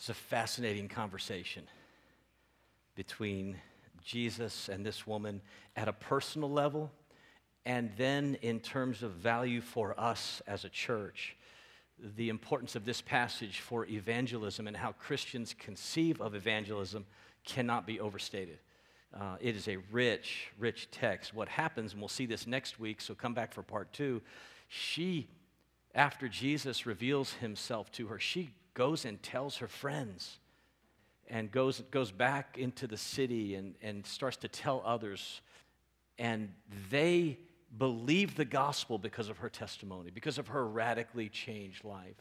It's a fascinating conversation between Jesus and this woman at a personal level, and then in terms of value for us as a church, the importance of this passage for evangelism and how Christians conceive of evangelism cannot be overstated. It is a rich, rich text. What happens, and we'll see this next week, so come back for part 2, after Jesus reveals himself to her, she goes and tells her friends and goes back into the city and starts to tell others. And they believe the gospel because of her testimony, because of her radically changed life.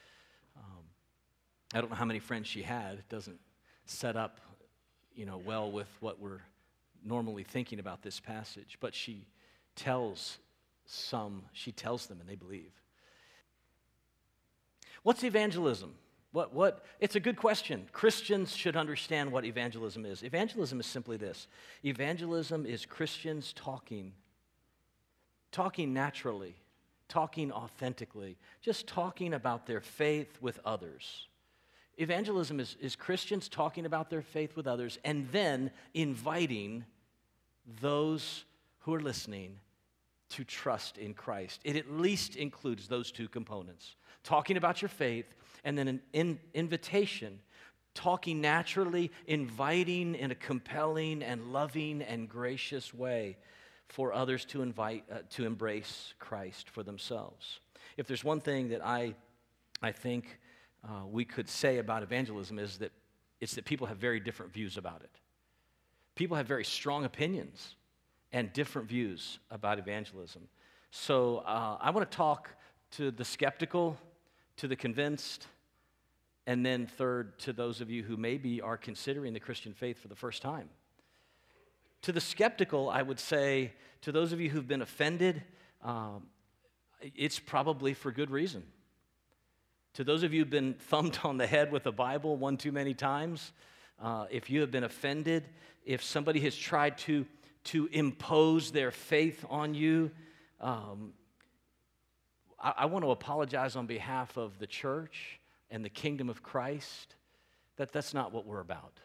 I don't know how many friends she had. It doesn't set up, well with what we're normally thinking about this passage. But she tells them and they believe. What's evangelism? It's a good question. Christians should understand what evangelism is. Evangelism is simply this. Evangelism is Christians talking naturally, talking authentically, just talking about their faith with others. Evangelism is Christians talking about their faith with others and then inviting those who are listening to trust in Christ. It at least includes those two components. Talking about your faith and then an invitation, talking naturally, inviting in a compelling and loving and gracious way for others to embrace Christ for themselves. If there's one thing that I think we could say about evangelism is that it's that people have very different views about it. People have very strong opinions and different views about evangelism. So I want to talk to the skeptical, to the convinced, and then third, to those of you who maybe are considering the Christian faith for the first time. To the skeptical, I would say, to those of you who've been offended, it's probably for good reason. To those of you who've been thumped on the head with the Bible one too many times, if you have been offended, if somebody has tried to impose their faith on you, I want to apologize on behalf of the church and the kingdom of Christ that's not what we're about.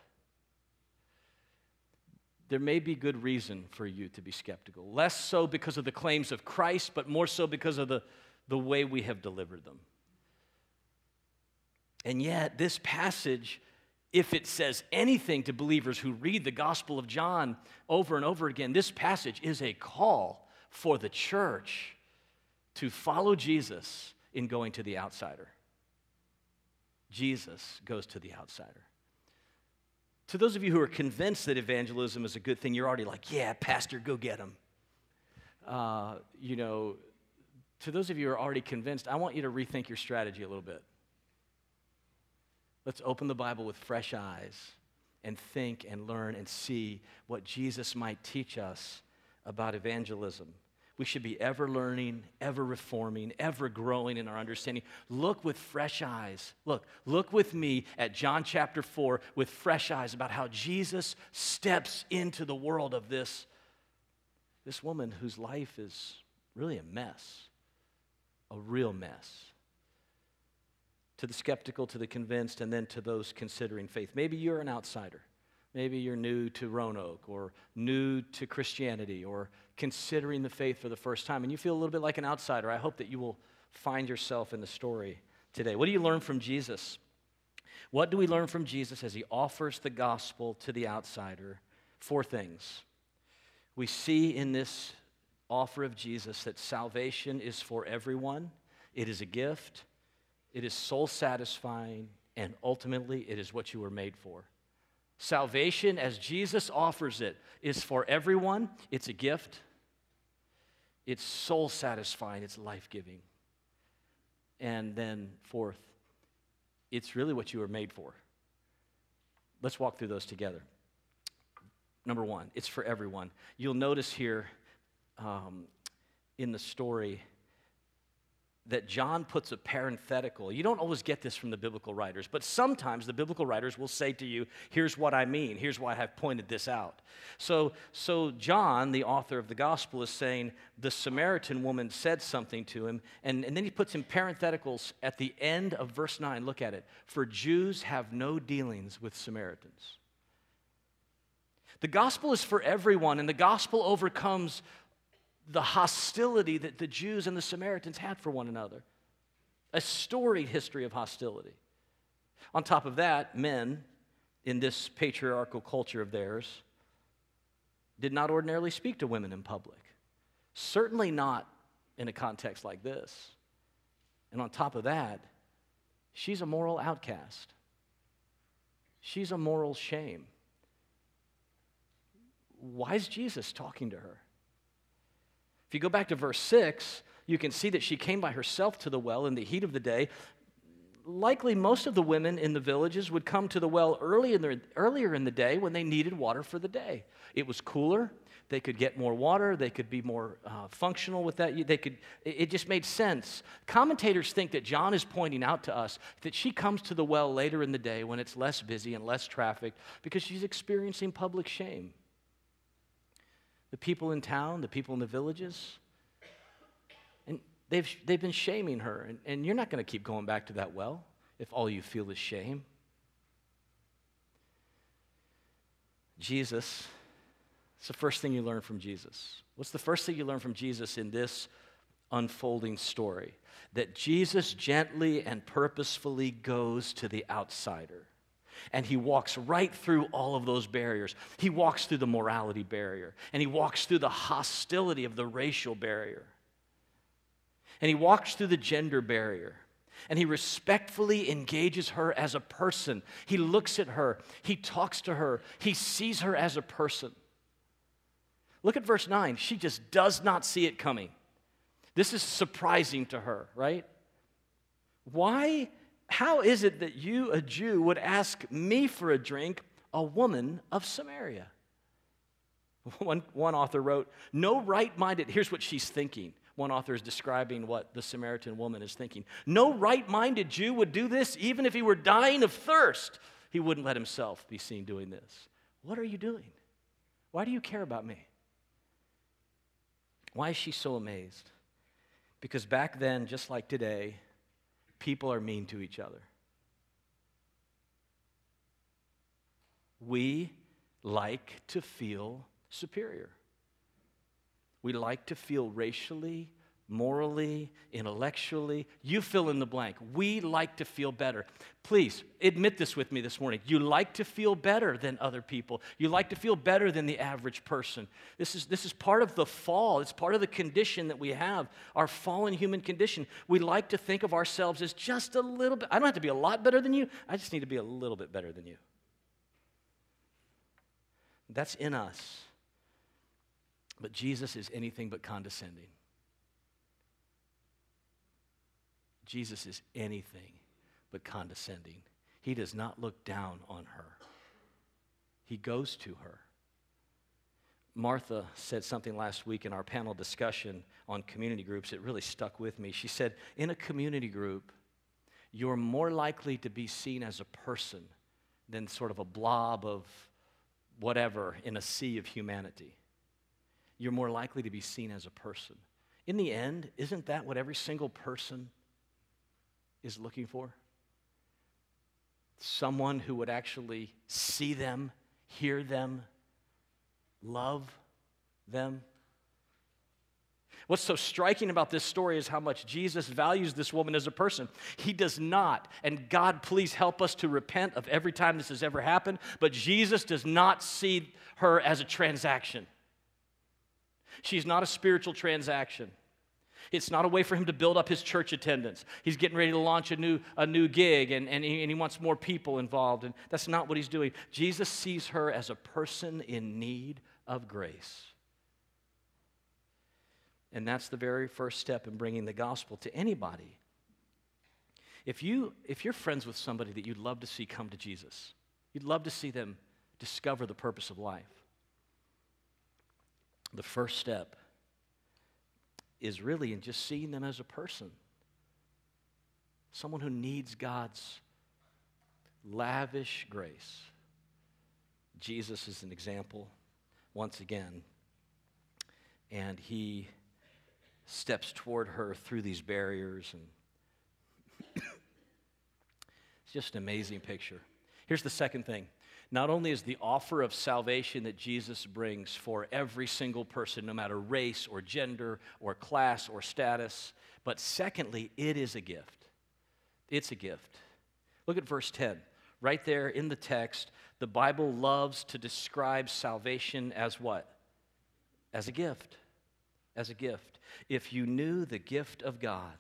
There may be good reason for you to be skeptical. Less so because of the claims of Christ, but more so because of the way we have delivered them. And yet, this passage, if it says anything to believers who read the Gospel of John over and over again, this passage is a call for the church to follow Jesus in going to the outsider. Jesus goes to the outsider. To those of you who are convinced that evangelism is a good thing, you're already like, yeah, pastor, go get him. To those of you who are already convinced, I want you to rethink your strategy a little bit. Let's open the Bible with fresh eyes and think and learn and see what Jesus might teach us about evangelism. We should be ever learning, ever reforming, ever growing in our understanding. Look with fresh eyes. Look with me at John chapter 4 with fresh eyes about how Jesus steps into the world of this woman whose life is really a mess, a real mess. To the skeptical, to the convinced, and then to those considering faith. Maybe you're an outsider. Maybe you're new to Roanoke or new to Christianity or considering the faith for the first time, and you feel a little bit like an outsider. I hope that you will find yourself in the story today. What do you learn from Jesus? What do we learn from Jesus as he offers the gospel to the outsider? 4 things. We see in this offer of Jesus that salvation is for everyone. It is a gift. It is soul-satisfying, and ultimately, it is what you were made for. Salvation, as Jesus offers it, is for everyone. It's a gift. It's soul-satisfying. It's life-giving. And then, fourth, it's really what you were made for. Let's walk through those together. Number 1, it's for everyone. You'll notice here in the story that John puts a parenthetical. You don't always get this from the biblical writers, but sometimes the biblical writers will say to you, here's what I mean, here's why I've pointed this out. So John, the author of the gospel, is saying the Samaritan woman said something to him, and then he puts in parentheticals at the end of verse 9. Look at it. For Jews have no dealings with Samaritans. The gospel is for everyone, and the gospel overcomes the hostility that the Jews and the Samaritans had for one another. A storied history of hostility. On top of that, men in this patriarchal culture of theirs did not ordinarily speak to women in public. Certainly not in a context like this. And on top of that, she's a moral outcast. She's a moral shame. Why is Jesus talking to her? If you go back to verse 6, you can see that she came by herself to the well in the heat of the day. Likely most of the women in the villages would come to the well earlier in the day when they needed water for the day. It was cooler. They could get more water. They could be more functional with that. It just made sense. Commentators think that John is pointing out to us that she comes to the well later in the day when it's less busy and less traffic because she's experiencing public shame. The people in town, the people in the villages, and they've been shaming her. And you're not going to keep going back to that well if all you feel is shame. Jesus, it's the first thing you learn from Jesus. What's the first thing you learn from Jesus in this unfolding story? That Jesus gently and purposefully goes to the outsider. And he walks right through all of those barriers. He walks through the morality barrier. And he walks through the hostility of the racial barrier. And he walks through the gender barrier. And he respectfully engages her as a person. He looks at her. He talks to her. He sees her as a person. Look at verse 9. She just does not see it coming. This is surprising to her, right? Why? How is it that you, a Jew, would ask me for a drink, a woman of Samaria? One author wrote, no right-minded, here's what she's thinking. One author is describing what the Samaritan woman is thinking. No right-minded Jew would do this even if he were dying of thirst. He wouldn't let himself be seen doing this. What are you doing? Why do you care about me? Why is she so amazed? Because back then, just like today, people are mean to each other. We like to feel superior. We like to feel racially, morally, intellectually. You fill in the blank. We like to feel better. Please admit this with me this morning. You like to feel better than other people. You like to feel better than the average person. This is part of the fall. It's part of the condition that we have, our fallen human condition. We like to think of ourselves as just a little bit. I don't have to be a lot better than you. I just need to be a little bit better than you. That's in us. But Jesus is anything but condescending. Jesus is anything but condescending. He does not look down on her. He goes to her. Martha said something last week in our panel discussion on community groups. It really stuck with me. She said, in a community group, you're more likely to be seen as a person than sort of a blob of whatever in a sea of humanity. You're more likely to be seen as a person. In the end, isn't that what every single person is looking for? Someone who would actually see them, hear them, love them. What's so striking about this story is how much Jesus values this woman as a person. He does not, and God, please help us to repent of every time this has ever happened, but Jesus does not see her as a transaction. She's not a spiritual transaction. It's not a way for him to build up his church attendance. He's getting ready to launch a new gig, and he wants more people involved, and that's not what he's doing. Jesus sees her as a person in need of grace. And that's the very first step in bringing the gospel to anybody. If you're friends with somebody that you'd love to see come to Jesus, you'd love to see them discover the purpose of life, the first step is really in just seeing them as a person. someone who needs God's lavish grace. Jesus is an example once again, and he steps toward her through these barriers, and it's just an amazing picture. Here's the second thing. Not only is the offer of salvation that Jesus brings for every single person, no matter race or gender or class or status, but secondly, it is a gift. It's a gift. Look at verse 10. Right there in the text, the Bible loves to describe salvation as what? As a gift. As a gift. If you knew the gift of God.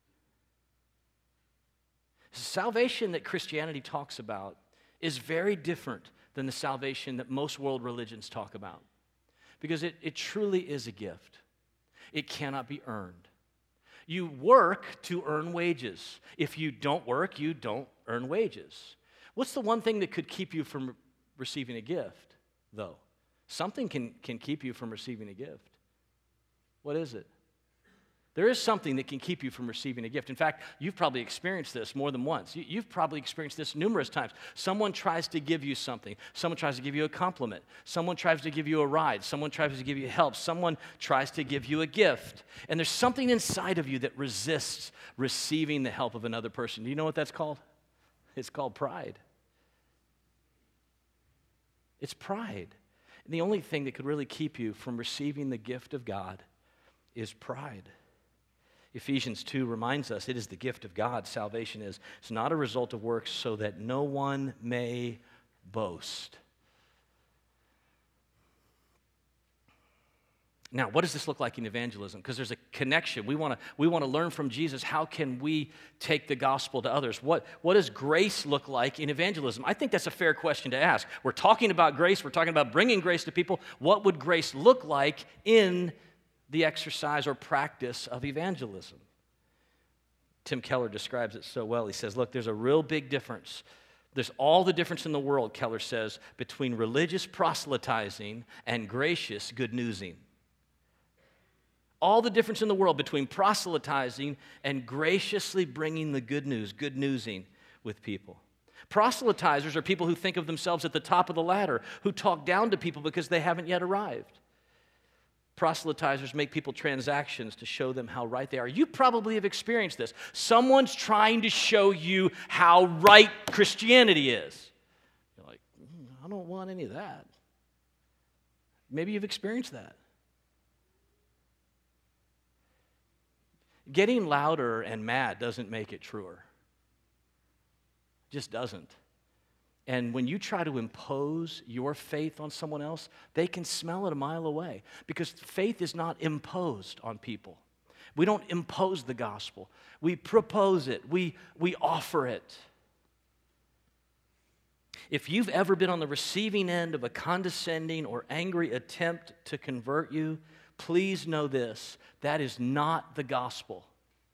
Salvation that Christianity talks about is very different than the salvation that most world religions talk about. Because it truly is a gift. It cannot be earned. You work to earn wages. If you don't work, you don't earn wages. What's the one thing that could keep you from receiving a gift, though? Something can keep you from receiving a gift. What is it? There is something that can keep you from receiving a gift. In fact, you've probably experienced this more than once. You've probably experienced this numerous times. Someone tries to give you something. Someone tries to give you a compliment. Someone tries to give you a ride. Someone tries to give you help. Someone tries to give you a gift. And there's something inside of you that resists receiving the help of another person. Do you know what that's called? It's called pride. It's pride. And the only thing that could really keep you from receiving the gift of God is pride. Ephesians 2 reminds us it is the gift of God, salvation is. It's not a result of works so that no one may boast. Now, what does this look like in evangelism? Because there's a connection. We want to learn from Jesus. How can we take the gospel to others? What does grace look like in evangelism? I think that's a fair question to ask. We're talking about grace. We're talking about bringing grace to people. What would grace look like in the exercise or practice of evangelism? Tim Keller describes it so well. He says, look, there's a real big difference. There's all the difference in the world, Keller says, between religious proselytizing and gracious good newsing. All the difference in the world between proselytizing and graciously bringing the good news, good newsing with people. Proselytizers are people who think of themselves at the top of the ladder, who talk down to people because they haven't yet arrived. Proselytizers make people transactions to show them how right they are. You probably have experienced this. Someone's trying to show you how right Christianity is. You're like, I don't want any of that. Maybe you've experienced that. Getting louder and mad doesn't make it truer. It just doesn't. And when you try to impose your faith on someone else, they can smell it a mile away, because faith is not imposed on people. We don't impose the gospel. We propose it. We offer it. If you've ever been on the receiving end of a condescending or angry attempt to convert you, please know this: that is not the gospel.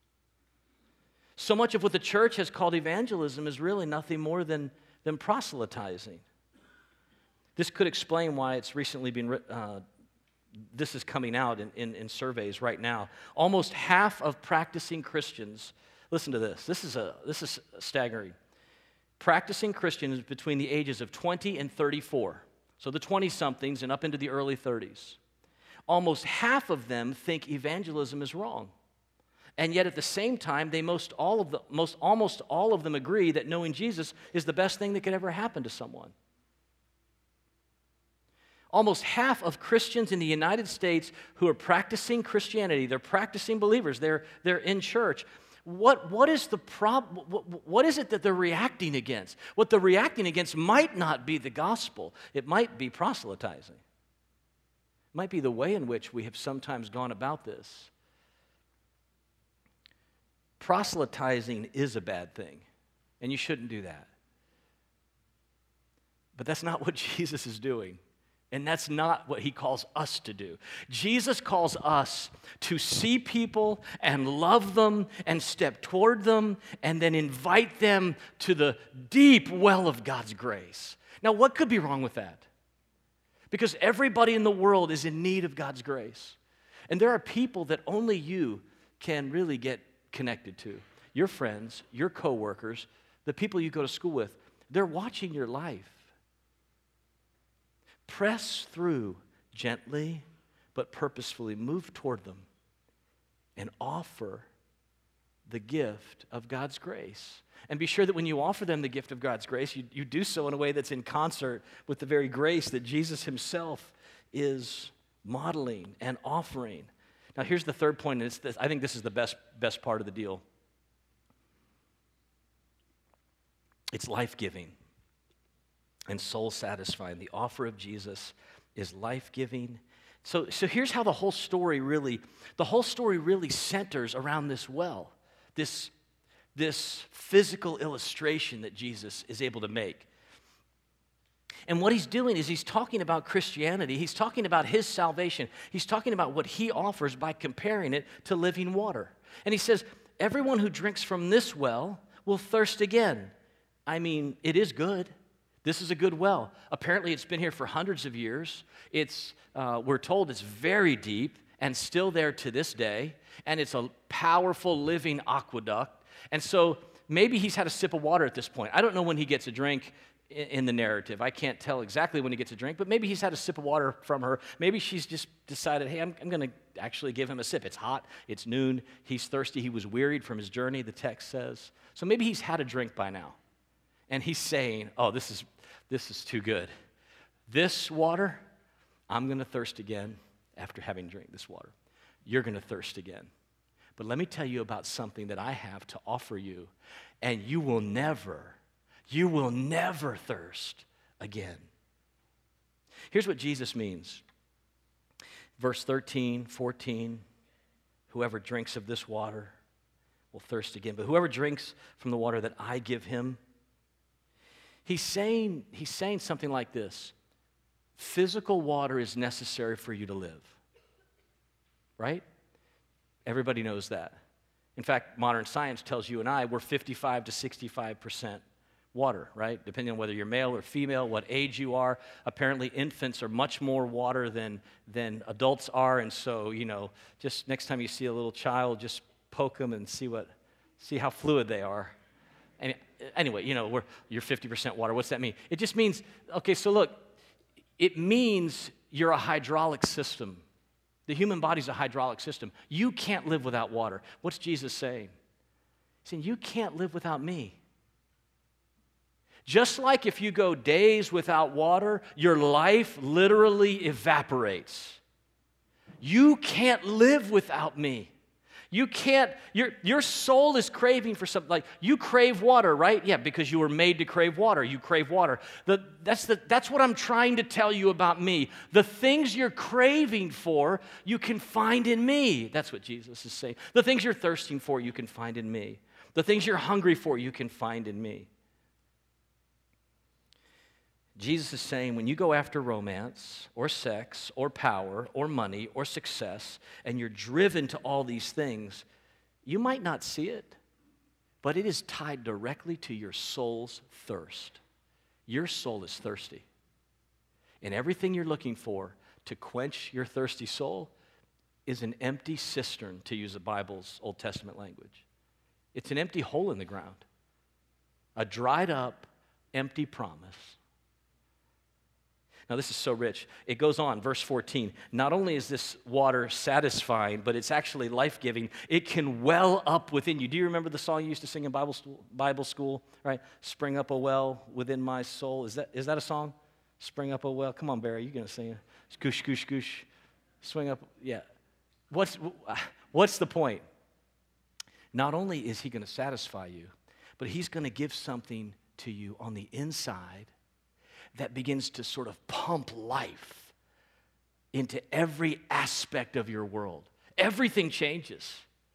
So much of what the church has called evangelism is really nothing more than proselytizing. This could explain why it's recently been, this is coming out in surveys right now. Almost half of practicing Christians, listen to this, this is staggering. Practicing Christians between the ages of 20 and 34, so the 20-somethings and up into the early 30s, almost half of them think evangelism is wrong. And yet at the same time, almost all of them agree that knowing Jesus is the best thing that could ever happen to someone. Almost half of Christians in the United States who are practicing Christianity, they're practicing believers, they're in church. What is the problem? What is it that they're reacting against? What they're reacting against might not be the gospel. It might be proselytizing. It might be the way in which we have sometimes gone about this. Proselytizing is a bad thing, and you shouldn't do that. But that's not what Jesus is doing, and that's not what he calls us to do. Jesus calls us to see people and love them and step toward them and then invite them to the deep well of God's grace. Now, what could be wrong with that? Because everybody in the world is in need of God's grace, and there are people that only you can really get connected to. your friends, your coworkers, the people you go to school with, they're watching your life. Press through gently but purposefully. Move toward them and offer the gift of God's grace. And be sure that when you offer them the gift of God's grace, you do so in a way that's in concert with the very grace that Jesus himself is modeling and offering. Now, here's the third point, and I think this is the best part of the deal. It's life-giving and soul-satisfying. The offer of Jesus is life-giving. So here's how the whole story really centers around this well, this physical illustration that Jesus is able to make. And what he's doing is he's talking about Christianity. He's talking about his salvation. He's talking about what he offers by comparing it to living water. And he says, everyone who drinks from this well will thirst again. I mean, it is good. This is a good well. Apparently, it's been here for hundreds of years. We're told it's very deep and still there to this day. And it's a powerful living aqueduct. And so maybe he's had a sip of water at this point. I don't know when he gets a drink in the narrative. I can't tell exactly when he gets a drink, but maybe he's had a sip of water from her. Maybe she's just decided, hey, I'm going to actually give him a sip. It's hot. It's noon. He's thirsty. He was wearied from his journey, the text says. So maybe he's had a drink by now. And he's saying, oh, this is too good. This water, I'm going to thirst again after having drank this water. You're going to thirst again. But let me tell you about something that I have to offer you, and you will never thirst again. Here's what Jesus means. Verse 13, 14, whoever drinks of this water will thirst again. But whoever drinks from the water that I give him, he's saying something like this. Physical water is necessary for you to live. Right? Everybody knows that. In fact, modern science tells you and I we're 55 to 65% water, right? Depending on whether you're male or female, what age you are. Apparently, infants are much more water than adults are, and so, just next time you see a little child, just poke them and see how fluid they are. And anyway, you're 50% water. What's that mean? It just means, okay, so look, it means you're a hydraulic system. The human body's a hydraulic system. You can't live without water. What's Jesus saying? He's saying, you can't live without me. Just like if you go days without water, your life literally evaporates. You can't live without me. You can't, your soul is craving for something. Like, you crave water, right? Yeah, because you were made to crave water. You crave water. That's what I'm trying to tell you about me. The things you're craving for, you can find in me. That's what Jesus is saying. The things you're thirsting for, you can find in me. The things you're hungry for, you can find in me. Jesus is saying, when you go after romance or sex or power or money or success, and you're driven to all these things, you might not see it, but it is tied directly to your soul's thirst. Your soul is thirsty. And everything you're looking for to quench your thirsty soul is an empty cistern, to use the Bible's Old Testament language. It's an empty hole in the ground, a dried up, empty promise. Now, this is so rich. It goes on, verse 14. Not only is this water satisfying, but it's actually life-giving. It can well up within you. Do you remember the song you used to sing in Bible school? Right? Spring up a well within my soul. Is that a song? Spring up a well. Come on, Barry, you're going to sing it. Goosh, goosh, goosh. Swing up. Yeah. What's the point? Not only is he going to satisfy you, but he's going to give something to you on the inside that begins to sort of pump life into every aspect of your world. Everything changes.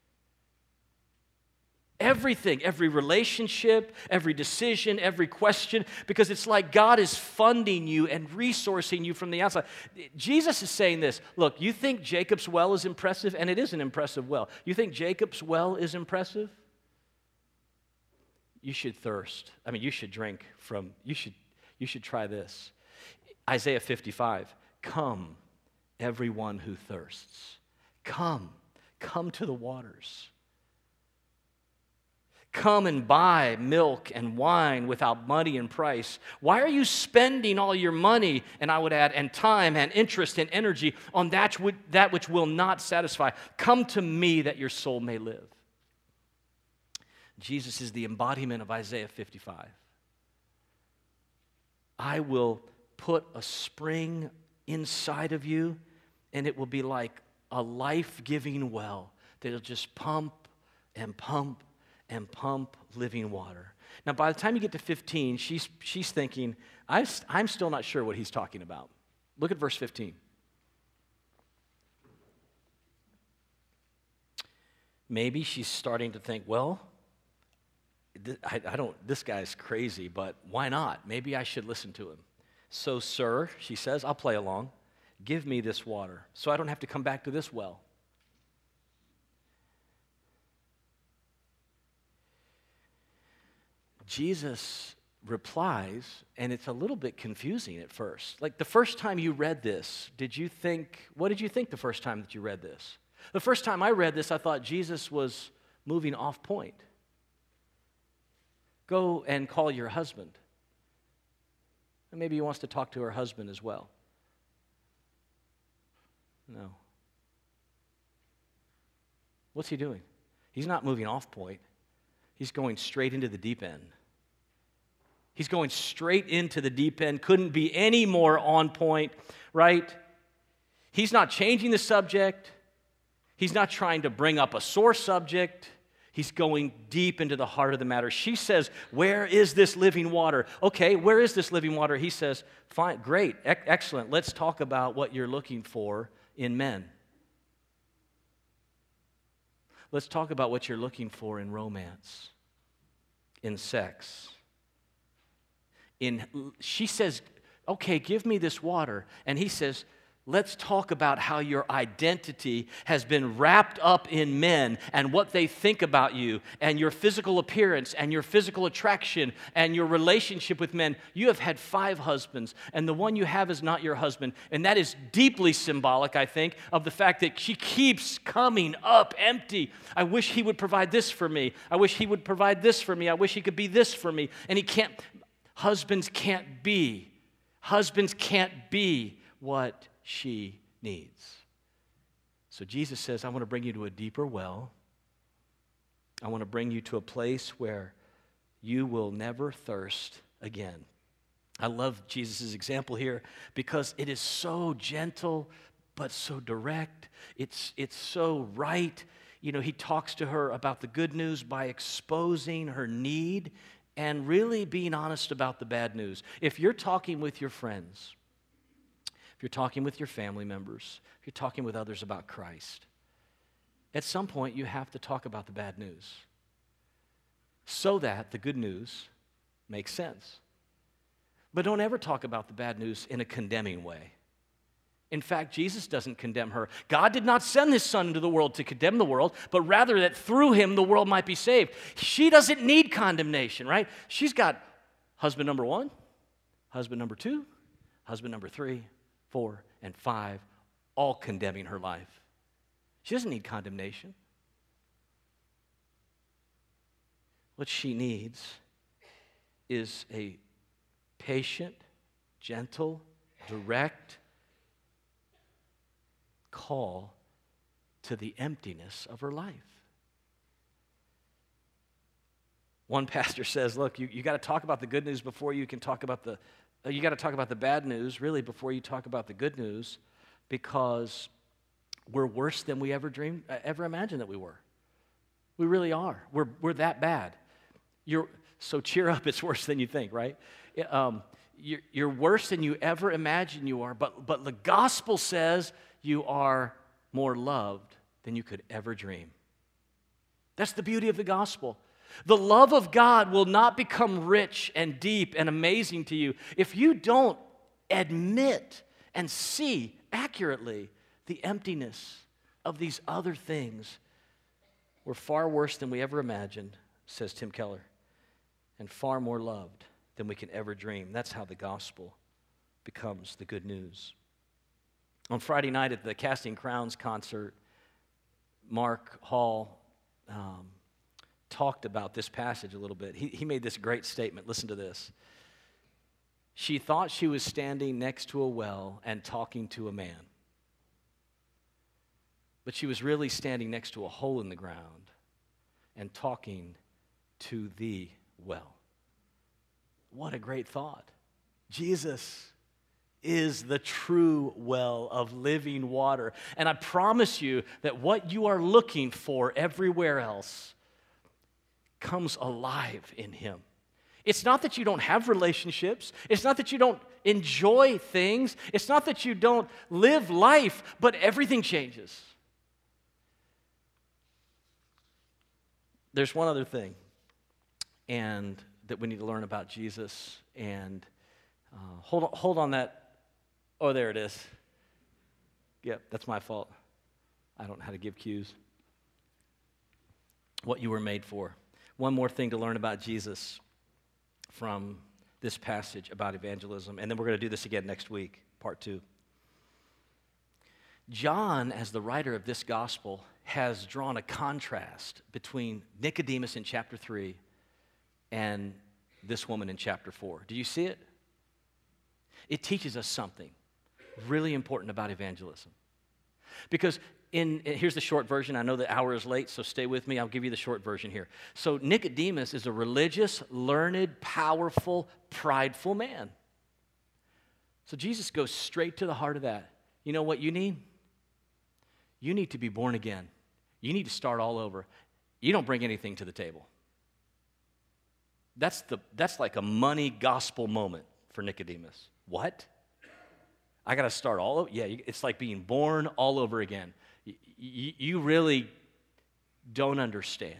Everything, every relationship, every decision, every question, because it's like God is funding you and resourcing you from the outside. Jesus is saying this, look, you think Jacob's well is impressive, and it is an impressive well. You think Jacob's well is impressive? You should thirst. I mean, you should drink from, you should try this. Isaiah 55, come, everyone who thirsts. Come to the waters. Come and buy milk and wine without money and price. Why are you spending all your money, and I would add, and time and interest and energy on that which will not satisfy? Come to me that your soul may live. Jesus is the embodiment of Isaiah 55. I will put a spring inside of you, and it will be like a life-giving well that'll just pump and pump and pump living water. Now, by the time you get to 15, she's thinking, I'm still not sure what he's talking about. Look at verse 15. Maybe she's starting to think, well, this guy's crazy, but why not? Maybe I should listen to him. So, sir, she says, I'll play along. Give me this water so I don't have to come back to this well. Jesus replies, and it's a little bit confusing at first. Like the first time you read this, what did you think the first time that you read this? The first time I read this, I thought Jesus was moving off point. Go and call your husband. And maybe he wants to talk to her husband as well. No. What's he doing? He's not moving off point. He's going straight into the deep end. He's going straight into the deep end. Couldn't be any more on point, right? He's not changing the subject. He's not trying to bring up a sore subject. He's going deep into the heart of the matter. She says, where is this living water? Okay, where is this living water? He says, fine, great, excellent. Let's talk about what you're looking for in men. Let's talk about what you're looking for in romance, in sex. She says, okay, give me this water. And he says, let's talk about how your identity has been wrapped up in men and what they think about you and your physical appearance and your physical attraction and your relationship with men. You have had 5 husbands, and the one you have is not your husband. And that is deeply symbolic, I think, of the fact that she keeps coming up empty. I wish he would provide this for me. I wish he would provide this for me. I wish he could be this for me. And he can't. Husbands can't be what she needs. So Jesus says, I want to bring you to a deeper well. I want to bring you to a place where you will never thirst again. I love Jesus' example here because it is so gentle but so direct. It's so right. You know, he talks to her about the good news by exposing her need and really being honest about the bad news. If you're talking with your friends, if you're talking with your family members, if you're talking with others about Christ, at some point you have to talk about the bad news so that the good news makes sense. But don't ever talk about the bad news in a condemning way. In fact, Jesus doesn't condemn her. God did not send his Son into the world to condemn the world, but rather that through him the world might be saved. She doesn't need condemnation, right? She's got husband number 1, husband number 2, husband number 3, 4, and 5, all condemning her life. She doesn't need condemnation. What she needs is a patient, gentle, direct call to the emptiness of her life. One pastor says, look, you got to talk about the good news before you can talk about you got to talk about the bad news, really, before you talk about the good news, because we're worse than we ever imagined that we were. We really are. We're that bad. So cheer up, it's worse than you think, right? You're worse than you ever imagined you are, but the gospel says you are more loved than you could ever dream. That's the beauty of the gospel. The love of God will not become rich and deep and amazing to you if you don't admit and see accurately the emptiness of these other things. We're far worse than we ever imagined, says Tim Keller, and far more loved than we can ever dream. That's how the gospel becomes the good news. On Friday night at the Casting Crowns concert, Mark Hall talked about this passage a little bit. He made this great statement. Listen to this. She thought she was standing next to a well and talking to a man. But she was really standing next to a hole in the ground and talking to the well. What a great thought. Jesus is the true well of living water. And I promise you that what you are looking for everywhere else comes alive in him. It's not that you don't have relationships. It's not that you don't enjoy things. It's not that you don't live life, but everything changes. There's one other thing and that we need to learn about Jesus. And hold on that. Oh, there it is. Yep, that's my fault. I don't know how to give cues. What you were made for. One more thing to learn about Jesus from this passage about evangelism, and then we're going to do this again next week, part 2. John, as the writer of this gospel, has drawn a contrast between Nicodemus in chapter 3 and this woman in chapter 4. Do you see it? It teaches us something really important about evangelism. Because here's the short version. I know the hour is late, so stay with me. I'll give you the short version here. So Nicodemus is a religious, learned, powerful, prideful man. So Jesus goes straight to the heart of that. You know what you need? You need to be born again. You need to start all over. You don't bring anything to the table. That's like a money gospel moment for Nicodemus. What? I got to start all over? Yeah, it's like being born all over again. You really don't understand.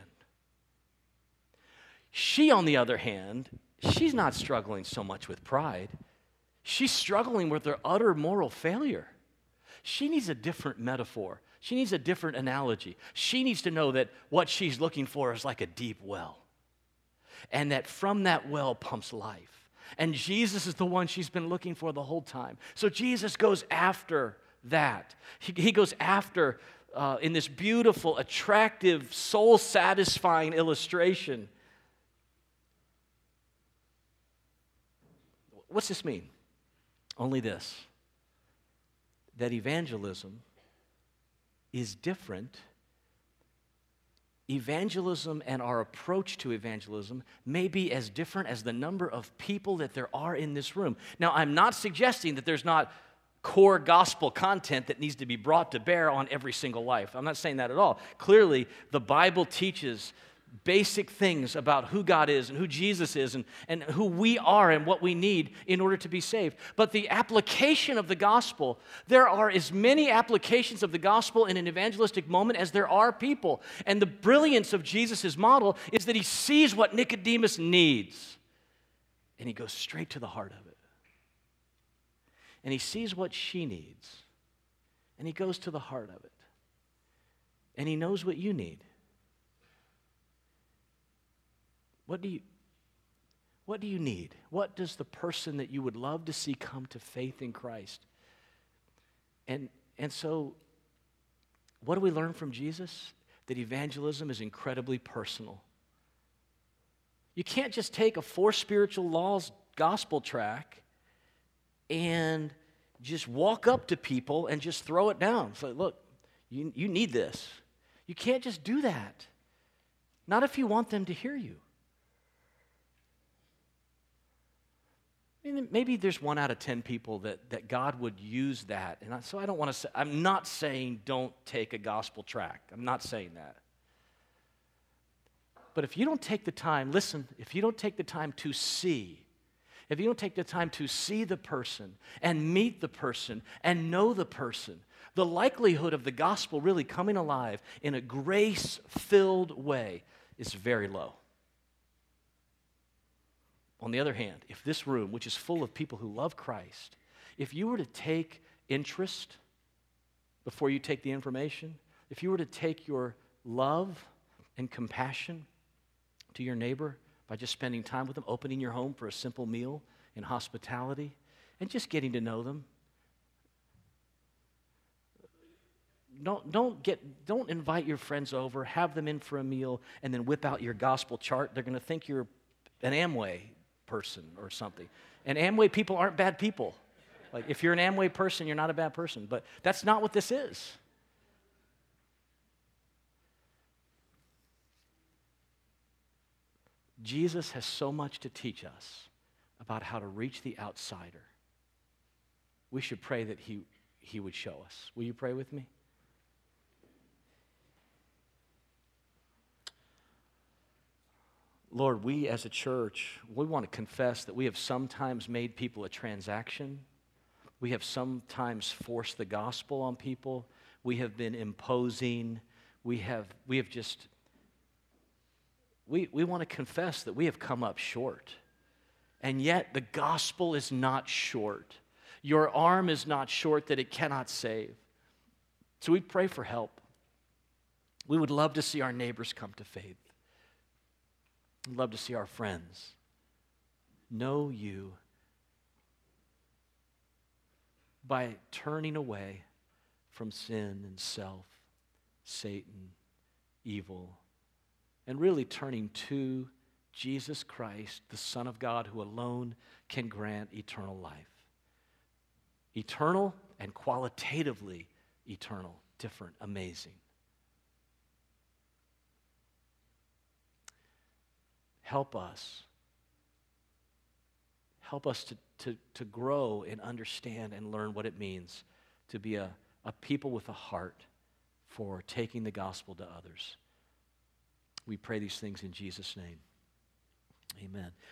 She, on the other hand, she's not struggling so much with pride. She's struggling with her utter moral failure. She needs a different metaphor. She needs a different analogy. She needs to know that what she's looking for is like a deep well, and that from that well pumps life. And Jesus is the one she's been looking for the whole time. So Jesus goes after that. He goes after, in this beautiful, attractive, soul-satisfying illustration. What's this mean? Only this, that evangelism is different. Evangelism and our approach to evangelism may be as different as the number of people that there are in this room. Now, I'm not suggesting that there's not core gospel content that needs to be brought to bear on every single life. I'm not saying that at all. Clearly, the Bible teaches basic things about who God is and who Jesus is and who we are and what we need in order to be saved. But the application of the gospel, there are as many applications of the gospel in an evangelistic moment as there are people. And the brilliance of Jesus' model is that he sees what Nicodemus needs, and he goes straight to the heart of it. And he sees what she needs, and he goes to the heart of it. And he knows what you need. What do you need? What does the person that you would love to see come to faith in Christ? And so, what do we learn from Jesus? That evangelism is incredibly personal. You can't just take a 4 spiritual laws gospel track and just walk up to people and just throw it down. So, look, you need this. You can't just do that. Not if you want them to hear you. I mean, maybe there's 1 out of 10 people that God would use that. And so I don't want to say, I'm not saying don't take a gospel tract. I'm not saying that. But if you don't take the time, listen, if you don't take the time to see, if you don't take the time to see the person and meet the person and know the person, the likelihood of the gospel really coming alive in a grace-filled way is very low. On the other hand, if this room, which is full of people who love Christ, if you were to take interest before you take the information, if you were to take your love and compassion to your neighbor by just spending time with them, opening your home for a simple meal in hospitality, and just getting to know them, don't invite your friends over, have them in for a meal, and then whip out your gospel chart. They're going to think you're an Amway person or something. And Amway people aren't bad people. Like, if you're an Amway person, you're not a bad person. But that's not what this is. Jesus has so much to teach us about how to reach the outsider. We should pray that he would show us. Will you pray with me? Lord, we as a church, we want to confess that we have sometimes made people a transaction. We have sometimes forced the gospel on people. We have been imposing. We want to confess that we have come up short. And yet the gospel is not short. Your arm is not short that it cannot save. So we pray for help. We would love to see our neighbors come to faith. We'd love to see our friends know you by turning away from sin and self, Satan, evil, and really turning to Jesus Christ, the Son of God, who alone can grant eternal life. Eternal and qualitatively eternal, different, amazing. Help us. Help us to grow and understand and learn what it means to be a people with a heart for taking the gospel to others. We pray these things in Jesus' name. Amen.